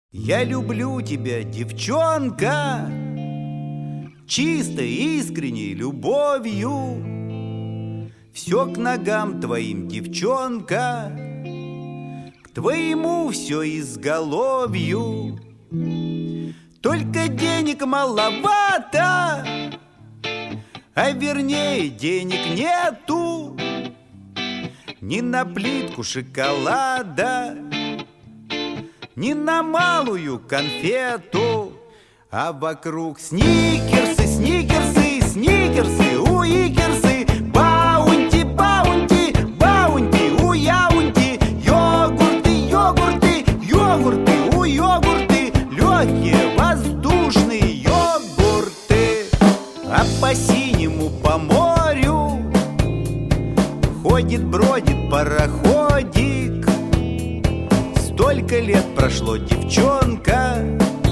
Я люблю тебя, девчонка, чистой, искренней любовью. Все к ногам твоим, девчонка, к твоему все изголовью. Только денег маловато, а вернее денег нету ни на плитку шоколада, ни на малую конфету. А вокруг сникерсы, сникерсы, сникерсы, уикерсы, баунти, баунти, баунти, у яунти, йогурты, йогурты, йогурты, у йогурты, легкие воздушные йогурты. А по синему, по морю ходит, бродит пароходик. Столько лет прошло, девчонка,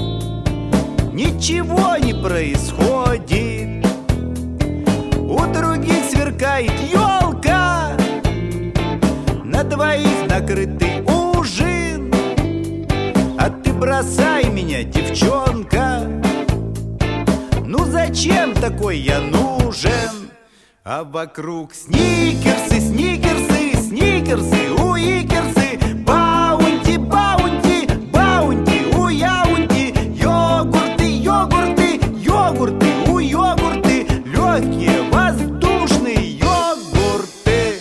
ничего не происходит. У других сверкает елка, на двоих накрытый ужин. А ты бросай меня, девчонка, ну зачем такой я нужен? А вокруг сникерсы, сникерсы, сникерсы, уикерсы, баунти, баунти, баунти, у яунти, йогурты, йогурты, йогурты, у йогурты, легкие воздушные йогурты.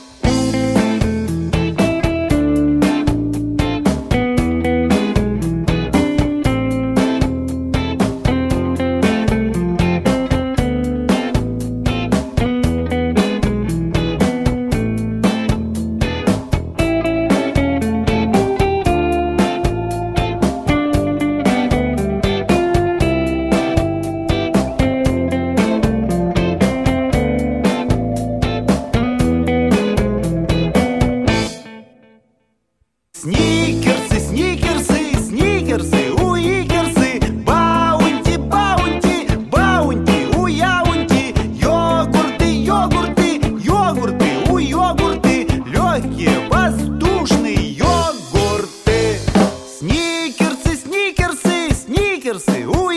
Сникерсы, сникерсы, сникерсы, уикерсы, баунти, баунти, баунти, у яунти, йогурты, йогурты, йогурты, у йогурты, легкие воздушные йогурты. Сникерсы, сникерсы, сникерсы, у